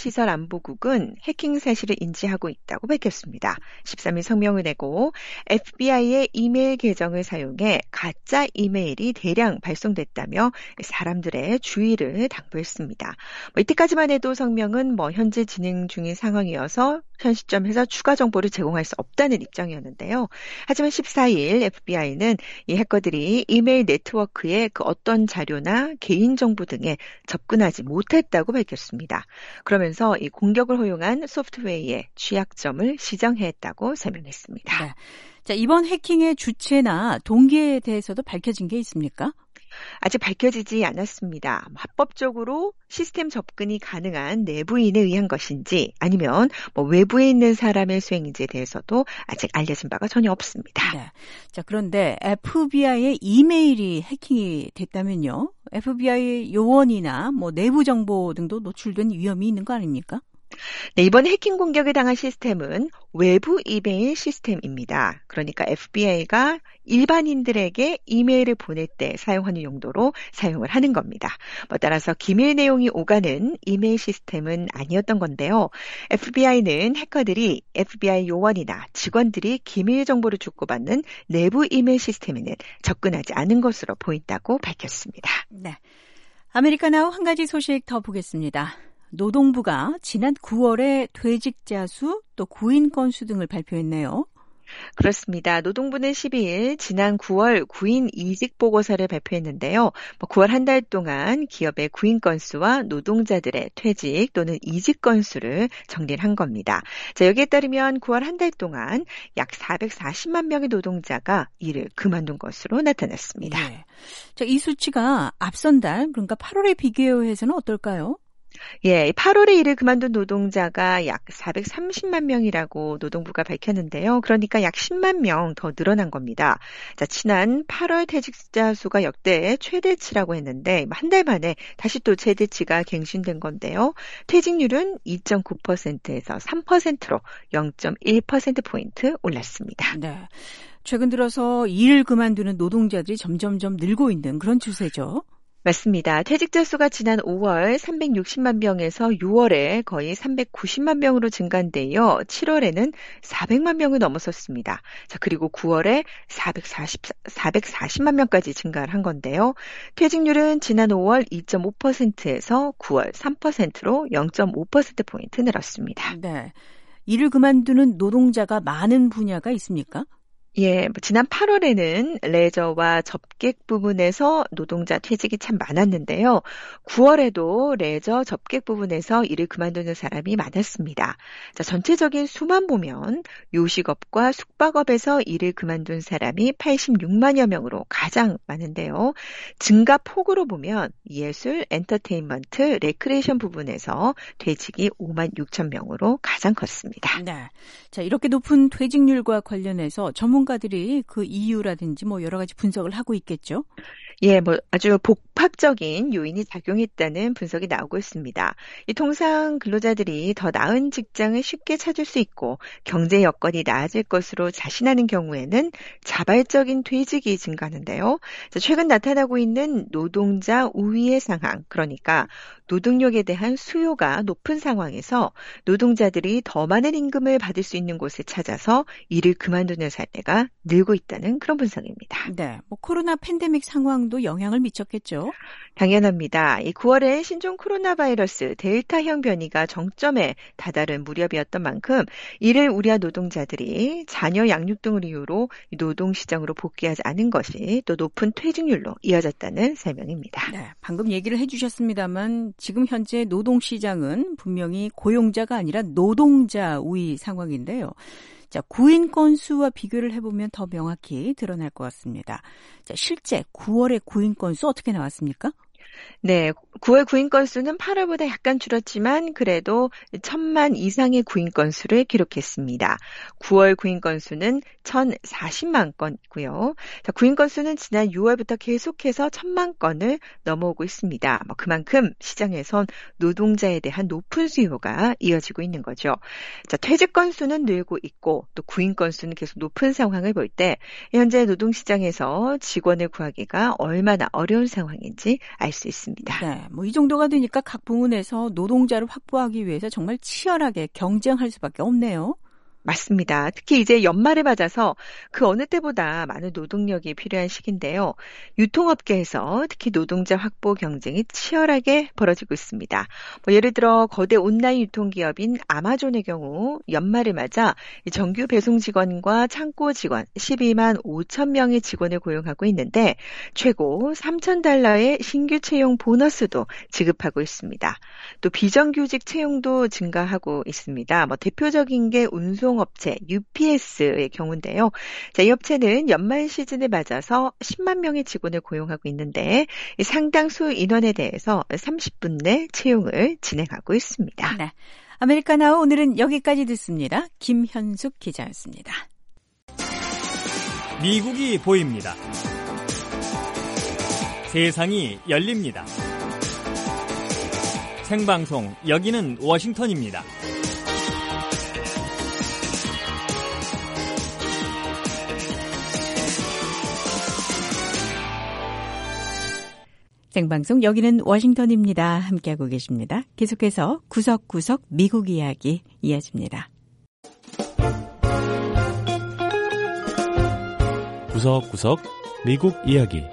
기간시설안보국은 해킹 사실을 인지하고 있다고 밝혔습니다. 십삼 일 성명을 내고 에프비아이의 이메일 계정을 사용해 가짜 이메일이 대량 발송됐다며 사람들의 주의를 당부했습니다. 뭐 이때까지만 해도 성명은 뭐 현재 진행 중인 상황이어서 현 시점에서 추가 정보를 제공할 수 없다는 입장이었는데요. 하지만 십사 일 에프비아이는 이 해커들이 이메일 네트워크의 그 어떤 자료나 개인정보 등에 접근하지 못했다고 밝혔습니다. 그러면서 이 공격을 허용한 소프트웨어의 취약점을 시정했다고 설명했습니다. 네. 자, 이번 해킹의 주체나 동기에 대해서도 밝혀진 게 있습니까? 아직 밝혀지지 않았습니다. 합법적으로 시스템 접근이 가능한 내부인에 의한 것인지 아니면 뭐 외부에 있는 사람의 수행인지에 대해서도 아직 알려진 바가 전혀 없습니다. 네. 자, 그런데 에프비아이의 이메일이 해킹이 됐다면요. 에프비아이 요원이나 뭐 내부 정보 등도 노출된 위험이 있는 거 아닙니까? 네, 이번 해킹 공격을 당한 시스템은 외부 이메일 시스템입니다. 그러니까 에프비아이가 일반인들에게 이메일을 보낼 때 사용하는 용도로 사용을 하는 겁니다. 뭐 따라서 기밀 내용이 오가는 이메일 시스템은 아니었던 건데요. 에프비아이는 해커들이 에프비아이 요원이나 직원들이 기밀 정보를 주고받는 내부 이메일 시스템에는 접근하지 않은 것으로 보인다고 밝혔습니다. 네, 아메리카나우 한 가지 소식 더 보겠습니다. 노동부가 지난 구월에 퇴직자 수, 또 구인 건수 등을 발표했네요. 그렇습니다. 노동부는 십이 일 지난 구월 구인 이직 보고서를 발표했는데요. 뭐 구월 한 달 동안 기업의 구인 건수와 노동자들의 퇴직 또는 이직 건수를 정리를 한 겁니다. 자, 여기에 따르면 구월 한 달 동안 약 사백사십만 명의 노동자가 일을 그만둔 것으로 나타났습니다. 네. 자, 이 수치가 앞선 달, 그러니까 팔월에 비교해서는 어떨까요? 예, 팔월에 일을 그만둔 노동자가 약 사백삼십만 명이라고 노동부가 밝혔는데요. 그러니까 약 십만 명 더 늘어난 겁니다. 자, 지난 팔월 퇴직자 수가 역대 최대치라고 했는데 한 달 만에 다시 또 최대치가 갱신된 건데요. 퇴직률은 이 점 구 퍼센트에서 삼 퍼센트로 영 점 일 퍼센트포인트 올랐습니다. 네. 최근 들어서 일을 그만두는 노동자들이 점점점 늘고 있는 그런 추세죠. 맞습니다. 퇴직자 수가 지난 오월 삼백육십만 명에서 유월에 거의 삼백구십만 명으로 증가한데요. 칠월에는 사백만 명을 넘어섰습니다. 자, 그리고 구월에 사백사십, 사백사십만 명까지 증가를 한 건데요. 퇴직률은 지난 오월 이 점 오 퍼센트에서 구월 삼 퍼센트로 영 점 오 퍼센트포인트 늘었습니다. 네. 일을 그만두는 노동자가 많은 분야가 있습니까? 예, 지난 팔월에는 레저와 접객 부분에서 노동자 퇴직이 참 많았는데요. 구월에도 레저 접객 부분에서 일을 그만두는 사람이 많았습니다. 자, 전체적인 수만 보면 요식업과 숙박업에서 일을 그만둔 사람이 팔십육만여 명으로 가장 많은데요. 증가 폭으로 보면 예술, 엔터테인먼트, 레크레이션 부분에서 퇴직이 오만 육천 명으로 가장 컸습니다. 네. 자, 이렇게 높은 퇴직률과 관련해서 전문 전문가들이 그 이유라든지 뭐 여러 가지 분석을 하고 있겠죠? 예, 뭐 아주 복합적인 요인이 작용했다는 분석이 나오고 있습니다. 이 통상 근로자들이 더 나은 직장을 쉽게 찾을 수 있고 경제 여건이 나아질 것으로 자신하는 경우에는 자발적인 퇴직이 증가하는데요. 최근 나타나고 있는 노동자 우위의 상황, 그러니까 노동력에 대한 수요가 높은 상황에서 노동자들이 더 많은 임금을 받을 수 있는 곳을 찾아서 일을 그만두는 사례가 늘고 있다는 그런 분석입니다. 네, 뭐 코로나 팬데믹 상황도 영향을 미쳤겠죠? 당연합니다. 이 구월에 신종 코로나 바이러스 델타형 변이가 정점에 다다른 무렵이었던 만큼 이를 우려한 노동자들이 자녀 양육 등을 이유로 노동시장으로 복귀하지 않은 것이 또 높은 퇴직률로 이어졌다는 설명입니다. 네, 방금 얘기를 해주셨습니다만 지금 현재 노동시장은 분명히 고용자가 아니라 노동자 우위 상황인데요. 자, 구인 건수와 비교를 해보면 더 명확히 드러날 것 같습니다. 자, 실제 구월의 구인 건수 어떻게 나왔습니까? 네, 구월 구인 건수는 팔월보다 약간 줄었지만 그래도 천만 이상의 구인 건수를 기록했습니다. 구월 구인 건수는 천사십만 건이고요. 자, 구인 건수는 지난 유월부터 계속해서 천만 건을 넘어오고 있습니다. 뭐 그만큼 시장에선 노동자에 대한 높은 수요가 이어지고 있는 거죠. 자, 퇴직 건수는 늘고 있고 또 구인 건수는 계속 높은 상황을 볼 때 현재 노동시장에서 직원을 구하기가 얼마나 어려운 상황인지 알 수 있습니다. 네, 뭐 이 정도가 되니까 각 부문에서 노동자를 확보하기 위해서 정말 치열하게 경쟁할 수밖에 없네요. 맞습니다. 특히 이제 연말에 맞아서 그 어느 때보다 많은 노동력이 필요한 시기인데요. 유통업계에서 특히 노동자 확보 경쟁이 치열하게 벌어지고 있습니다. 뭐 예를 들어 거대 온라인 유통기업인 아마존의 경우 연말을 맞아 정규 배송 직원과 창고 직원 십이만 오천 명의 직원을 고용하고 있는데 최고 삼천 달러의 신규 채용 보너스도 지급하고 있습니다. 또 비정규직 채용도 증가하고 있습니다. 뭐 대표적인 게 운송 업체 유피에스의 경우인데요. 자, 이 업체는 연말 시즌을 맞아서 십만 명의 직원을 고용하고 있는데 상당수 인원에 대해서 삼십 분 내 채용을 진행하고 있습니다. 네, 아메리카노 오늘은 여기까지 듣습니다. 김현숙 기자였습니다. 미국이 보입니다. 세상이 열립니다. 생방송 여기는 워싱턴입니다. 생방송 여기는 워싱턴입니다. 함께하고 계십니다. 계속해서 구석구석 미국 이야기 이어집니다. 구석구석 미국 이야기.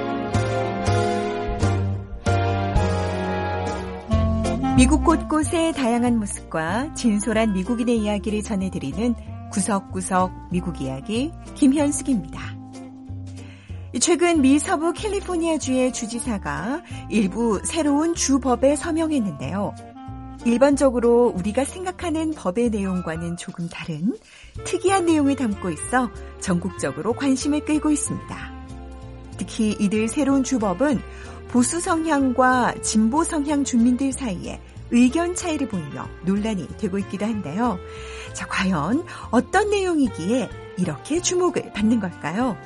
미국 곳곳의 다양한 모습과 진솔한 미국인의 이야기를 전해드리는 구석구석 미국 이야기 김현숙입니다. 최근 미 서부 캘리포니아주의 주지사가 일부 새로운 주법에 서명했는데요. 일반적으로 우리가 생각하는 법의 내용과는 조금 다른 특이한 내용을 담고 있어 전국적으로 관심을 끌고 있습니다. 특히 이들 새로운 주법은 보수 성향과 진보 성향 주민들 사이에 의견 차이를 보이며 논란이 되고 있기도 한데요. 자, 과연 어떤 내용이기에 이렇게 주목을 받는 걸까요?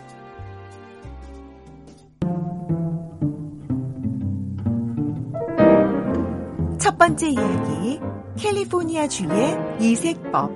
첫 번째 이야기, 캘리포니아주의 이색법.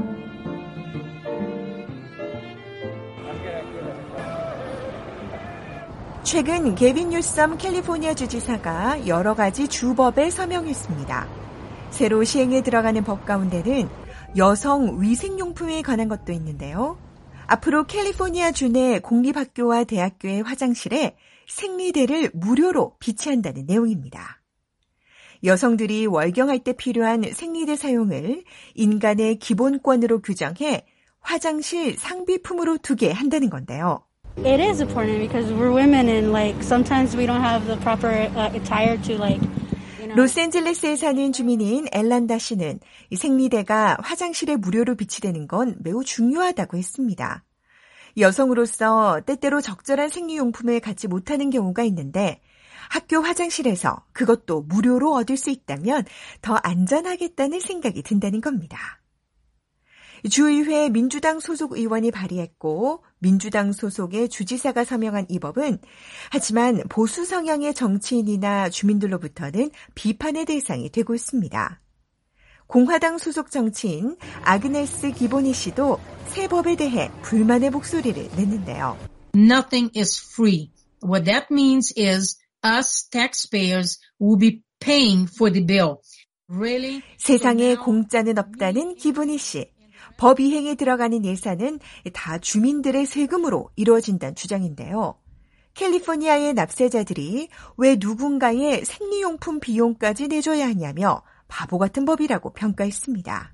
최근 게빈 뉴섬 캘리포니아 주지사가 여러 가지 주법에 서명했습니다. 새로 시행에 들어가는 법 가운데는 여성 위생용품에 관한 것도 있는데요. 앞으로 캘리포니아 주 내 공립학교와 대학교의 화장실에 생리대를 무료로 비치한다는 내용입니다. 여성들이 월경할 때 필요한 생리대 사용을 인간의 기본권으로 규정해 화장실 상비품으로 두게 한다는 건데요. It is important because we're women and like sometimes we don't have the proper uh, attire to like you know. 로스앤젤레스에 사는 주민인 엘란다 씨는 이 생리대가 화장실에 무료로 비치되는 건 매우 중요하다고 했습니다. 여성으로서 때때로 적절한 생리용품을 갖지 못하는 경우가 있는데 학교 화장실에서 그것도 무료로 얻을 수 있다면 더 안전하겠다는 생각이 든다는 겁니다. 주의회 민주당 소속 의원이 발의했고 민주당 소속의 주지사가 서명한 이 법은 하지만 보수 성향의 정치인이나 주민들로부터는 비판의 대상이 되고 있습니다. 공화당 소속 정치인 아그네스 기보니 씨도 새 법에 대해 불만의 목소리를 냈는데요. Nothing is free. What that means is us taxpayers will be paying for the bill. Really? 세상에 공짜는 없다는 기보니 씨. 법 이행에 들어가는 예산은 다 주민들의 세금으로 이루어진다는 주장인데요. 캘리포니아의 납세자들이 왜 누군가의 생리용품 비용까지 내줘야 하냐며 바보 같은 법이라고 평가했습니다.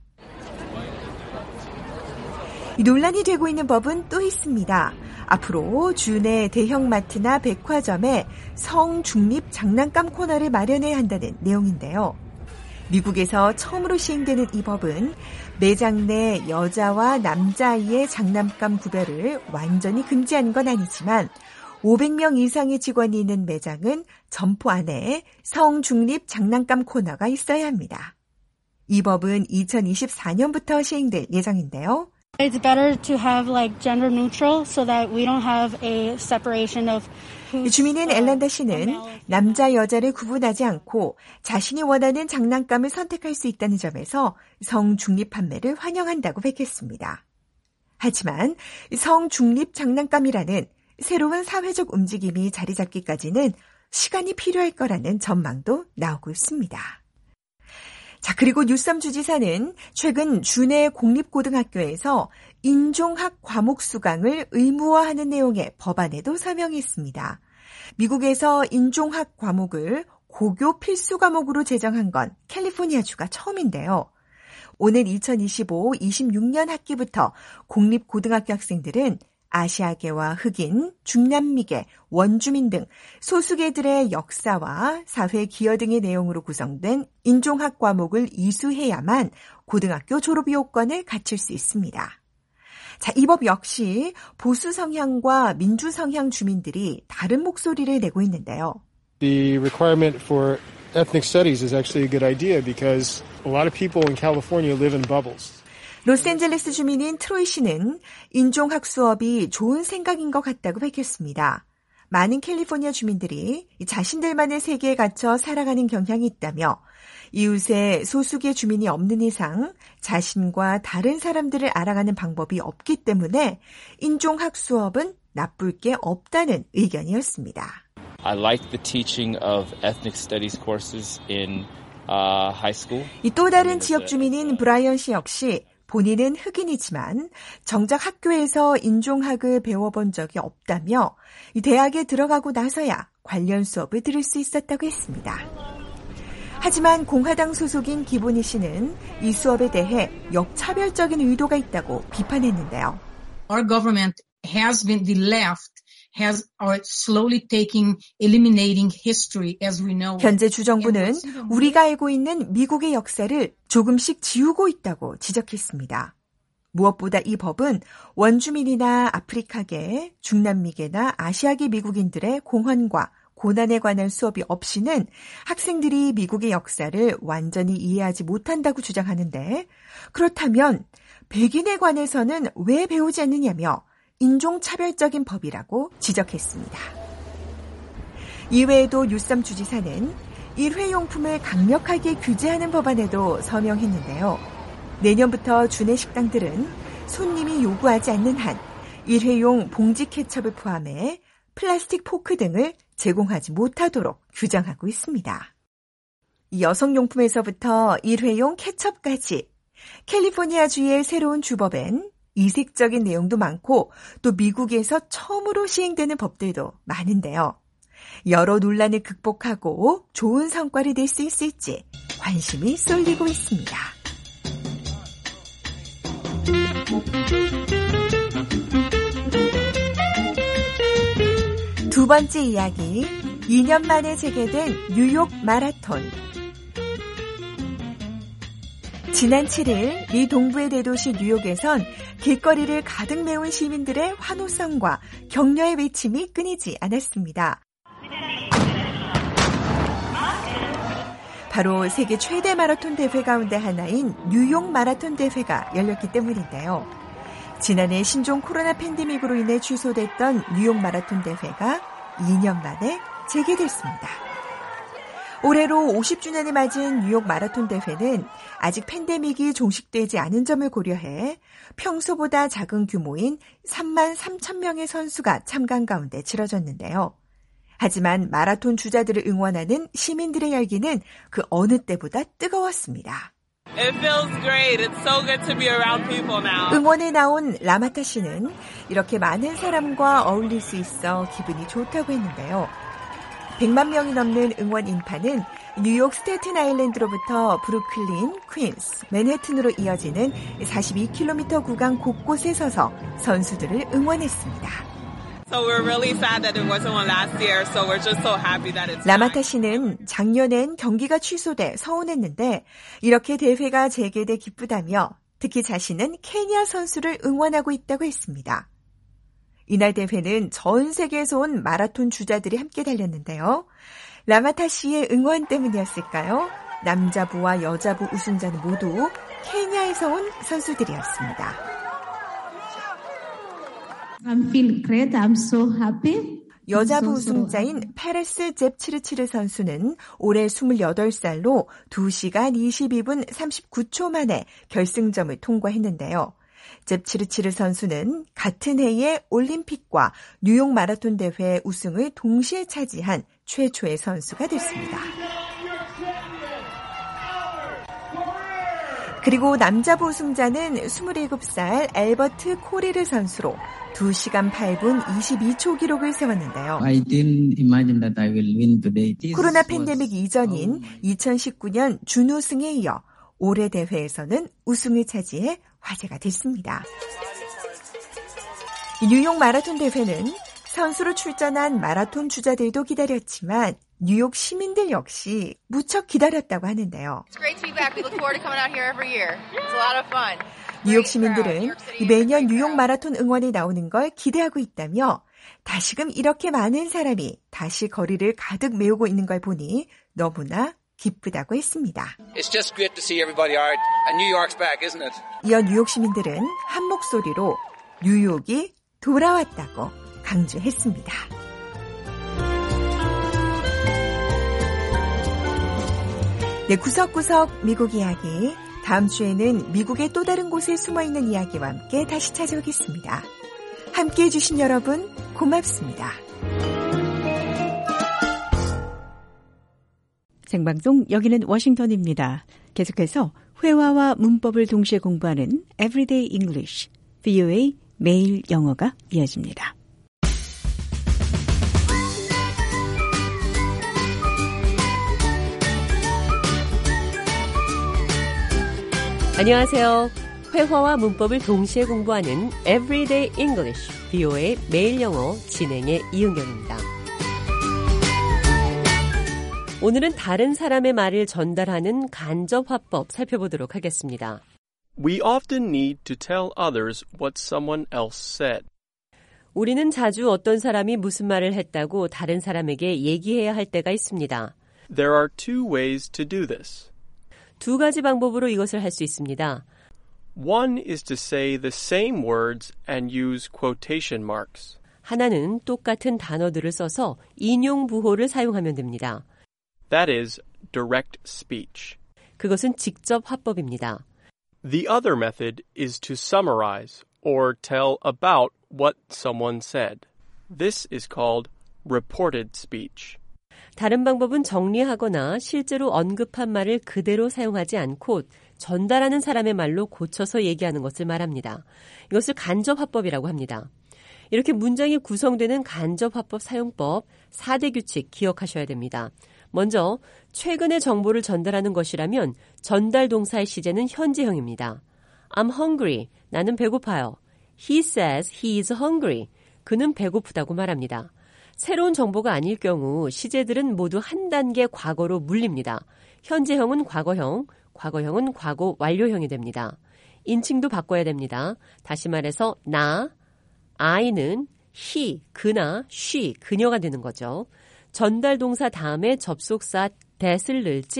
논란이 되고 있는 법은 또 있습니다. 앞으로 주 내 대형마트나 백화점에 성중립 장난감 코너를 마련해야 한다는 내용인데요. 미국에서 처음으로 시행되는 이 법은 매장 내 여자와 남자아이의 장난감 구별을 완전히 금지하는 건 아니지만 오백 명 이상의 직원이 있는 매장은 점포 안에 성중립 장난감 코너가 있어야 합니다. 이 법은 이천이십사 년부터 시행될 예정인데요. It's better to have like gender neutral so that we don't have a separation of 주민인 엘란다 씨는 남자 여자를 구분하지 않고 자신이 원하는 장난감을 선택할 수 있다는 점에서 성중립 판매를 환영한다고 밝혔습니다. 하지만 성중립 장난감이라는 새로운 사회적 움직임이 자리 잡기까지는 시간이 필요할 거라는 전망도 나오고 있습니다. 자, 그리고 뉴섬 주지사는 최근 주내 공립고등학교에서 인종학 과목 수강을 의무화하는 내용의 법안에도 서명했습니다. 미국에서 인종학 과목을 고교 필수 과목으로 제정한 건 캘리포니아주가 처음인데요. 오는 이천이십오 이십육 년 학기부터 공립고등학교 학생들은 아시아계와 흑인, 중남미계, 원주민 등 소수계들의 역사와 사회 기여 등의 내용으로 구성된 인종학 과목을 이수해야만 고등학교 졸업 요건을 갖출 수 있습니다. 자, 이 법 역시 보수 성향과 민주 성향 주민들이 다른 목소리를 내고 있는데요. The requirement for ethnic studies is actually a good idea because a lot of people in California live in bubbles. 로스앤젤레스 주민인 트로이 씨는 인종학 수업이 좋은 생각인 것 같다고 밝혔습니다. 많은 캘리포니아 주민들이 자신들만의 세계에 갇혀 살아가는 경향이 있다며 이웃에 소수계 주민이 없는 이상 자신과 다른 사람들을 알아가는 방법이 없기 때문에 인종학 수업은 나쁠 게 없다는 의견이었습니다. I like the teaching of ethnic studies courses in uh, high school. 이 또 다른 지역 주민인 브라이언 씨 역시 본인은 흑인이지만 정작 학교에서 인종학을 배워본 적이 없다며 이 대학에 들어가고 나서야 관련 수업을 들을 수 있었다고 했습니다. 하지만 공화당 소속인 기보니 씨는 이 수업에 대해 역차별적인 의도가 있다고 비판했는데요. Our government has been the left has are slowly taking eliminating history as we know. 현재 주정부는 우리가 알고 있는 미국의 역사를 조금씩 지우고 있다고 지적했습니다. 무엇보다 이 법은 원주민이나 아프리카계, 중남미계나 아시아계 미국인들의 공헌과 고난에 관한 수업이 없이는 학생들이 미국의 역사를 완전히 이해하지 못한다고 주장하는데 그렇다면 백인에 관해서는 왜 배우지 않느냐며 인종차별적인 법이라고 지적했습니다. 이외에도 뉴섬 주지사는 일회용품을 강력하게 규제하는 법안에도 서명했는데요. 내년부터 주내 식당들은 손님이 요구하지 않는 한 일회용 봉지 케첩을 포함해 플라스틱 포크 등을 제공하지 못하도록 규정하고 있습니다. 여성용품에서부터 일회용 케첩까지 캘리포니아주의 새로운 주법엔 이색적인 내용도 많고 또 미국에서 처음으로 시행되는 법들도 많은데요. 여러 논란을 극복하고 좋은 성과를 낼 수 있을지 관심이 쏠리고 있습니다. 두 번째 이야기, 이 년 만에 재개된 뉴욕 마라톤. 지난 칠 일 미 동부의 대도시 뉴욕에선 길거리를 가득 메운 시민들의 환호성과 격려의 외침이 끊이지 않았습니다. 바로 세계 최대 마라톤 대회 가운데 하나인 뉴욕 마라톤 대회가 열렸기 때문인데요. 지난해 신종 코로나 팬데믹으로 인해 취소됐던 뉴욕 마라톤 대회가 이 년 만에 재개됐습니다. 올해로 오십 주년을 맞은 뉴욕 마라톤 대회는 아직 팬데믹이 종식되지 않은 점을 고려해 평소보다 작은 규모인 삼만 삼천 명의 선수가 참가한 가운데 치러졌는데요. 하지만 마라톤 주자들을 응원하는 시민들의 열기는 그 어느 때보다 뜨거웠습니다. It feels great. It's so good to be around people now. 응원에 나온 라마타 씨는 이렇게 많은 사람과 어울릴 수 있어 기분이 좋다고 했는데요. 백만 명이 넘는 응원 인파는 뉴욕 스테튼 아일랜드로부터 브루클린, 퀸스, 맨해튼으로 이어지는 사십이 킬로미터 구간 곳곳에 서서 선수들을 응원했습니다. So we're really sad that it wasn't on last year, so we're just so happy that it's 라마타 씨는 작년엔 경기가 취소돼 서운했는데 이렇게 대회가 재개돼 기쁘다며 특히 자신은 케냐 선수를 응원하고 있다고 했습니다. 이날 대회는 전 세계에서 온 마라톤 주자들이 함께 달렸는데요. 라마타 씨의 응원 때문이었을까요? 남자부와 여자부 우승자는 모두 케냐에서 온 선수들이었습니다. I'm feeling great. I'm so happy. 여자부 우승자인 페레스 잽치르치르 선수는 올해 스물여덟 살로 두 시간 이십이 분 삼십구 초 만에 결승점을 통과했는데요. 잽치르치르 선수는 같은 해에 올림픽과 뉴욕 마라톤 대회 우승을 동시에 차지한 최초의 선수가 됐습니다. 그리고 남자부 우승자는 스물일곱 살 엘버트 코리르 선수로 두 시간 팔 분 이십이 초 기록을 세웠는데요. I didn't imagine that I will win today. 코로나 팬데믹 이전인 이천십구 년 준우승에 이어 올해 대회에서는 우승을 차지해 화제가 됐습니다. 뉴욕 마라톤 대회는 선수로 출전한 마라톤 주자들도 기다렸지만 뉴욕 시민들 역시 무척 기다렸다고 하는데요. 뉴욕 시민들은 매년 뉴욕 마라톤 응원에 나오는 걸 기대하고 있다며 다시금 이렇게 많은 사람이 다시 거리를 가득 메우고 있는 걸 보니 너무나 기쁘다고 했습니다. It's just great to see everybody out and New York's back, isn't it? 이어 뉴욕 시민들은 한 목소리로 뉴욕이 돌아왔다고 강조했습니다. 네, 구석구석 미국 이야기. 다음 주에는 미국의 또 다른 곳에 숨어있는 이야기와 함께 다시 찾아오겠습니다. 함께해 주신 여러분 고맙습니다. 생방송 여기는 워싱턴입니다. 계속해서 회화와 문법을 동시에 공부하는 Everyday English, 브이오에이 매일 영어가 이어집니다. 안녕하세요. 회화와 문법을 동시에 공부하는 Everyday English, 브이오에이 매일 영어 진행의 이은경입니다. 오늘은 다른 사람의 말을 전달하는 간접 화법 살펴보도록 하겠습니다. We often need to tell others what someone else said. 우리는 자주 어떤 사람이 무슨 말을 했다고 다른 사람에게 얘기해야 할 때가 있습니다. There are two ways to do this. 두 가지 방법으로 이것을 할 수 있습니다. One is to say the same words and use quotation marks. 하나는 똑같은 단어들을 써서 인용 부호를 사용하면 됩니다. That is direct speech. 그것은 직접 화법입니다. The other method is to summarize or tell about what someone said. This is called reported speech. 다른 방법은 정리하거나 실제로 언급한 말을 그대로 사용하지 않고 전달하는 사람의 말로 고쳐서 얘기하는 것을 말합니다. 이것을 간접 화법이라고 합니다. 이렇게 문장이 구성되는 간접 화법 사용법 사 대 규칙 기억하셔야 됩니다. 먼저 최근의 정보를 전달하는 것이라면 전달 동사의 시제는 현재형입니다. I'm hungry. 나는 배고파요. He says he is hungry. 그는 배고프다고 말합니다. 새로운 정보가 아닐 경우 시제들은 모두 한 단계 과거로 물립니다. 현재형은 과거형, 과거형은 과거 완료형이 됩니다. 인칭도 바꿔야 됩니다. 다시 말해서 나, I는 he, 그나, she, 그녀가 되는 거죠. 전달 동사 다음에 접속사 that을 넣을지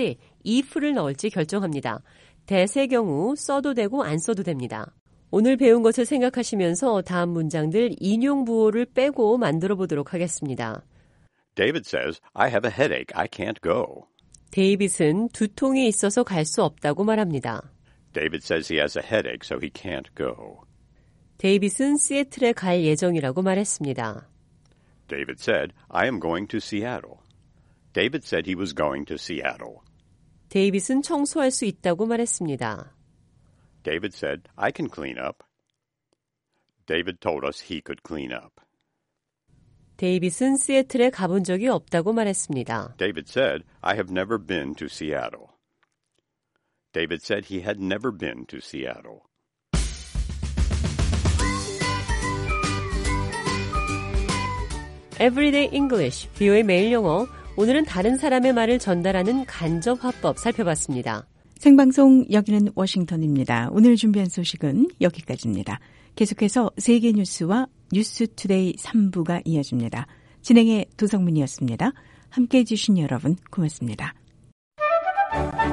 if를 넣을지 결정합니다. 대세 경우 써도 되고 안 써도 됩니다. 오늘 배운 것을 생각하시면서 다음 문장들 인용 부호를 빼고 만들어 보도록 하겠습니다. David says, I have a headache. I can't go. 데이빗은 두통이 있어서 갈 수 없다고 말합니다. David says he has a headache, so he can't go. 데이빗은 시애틀에 갈 예정이라고 말했습니다. David said, I am going to Seattle. David said he was going to Seattle. 데이빗은 청소할 수 있다고 말했습니다. David said, I can clean up. David told us he could clean up. 데이빗은 시애틀에 가본 적이 없다고 말했습니다. David said, I have never been to Seattle. David said he had never been to Seattle. Everyday English, 비오의 매일 영어. 오늘은 다른 사람의 말을 전달하는 간접 화법 살펴봤습니다. 생방송 여기는 워싱턴입니다. 오늘 준비한 소식은 여기까지입니다. 계속해서 세계 뉴스와 뉴스투데이 삼 부가 이어집니다. 진행의 도성문이었습니다. 함께해 주신 여러분 고맙습니다.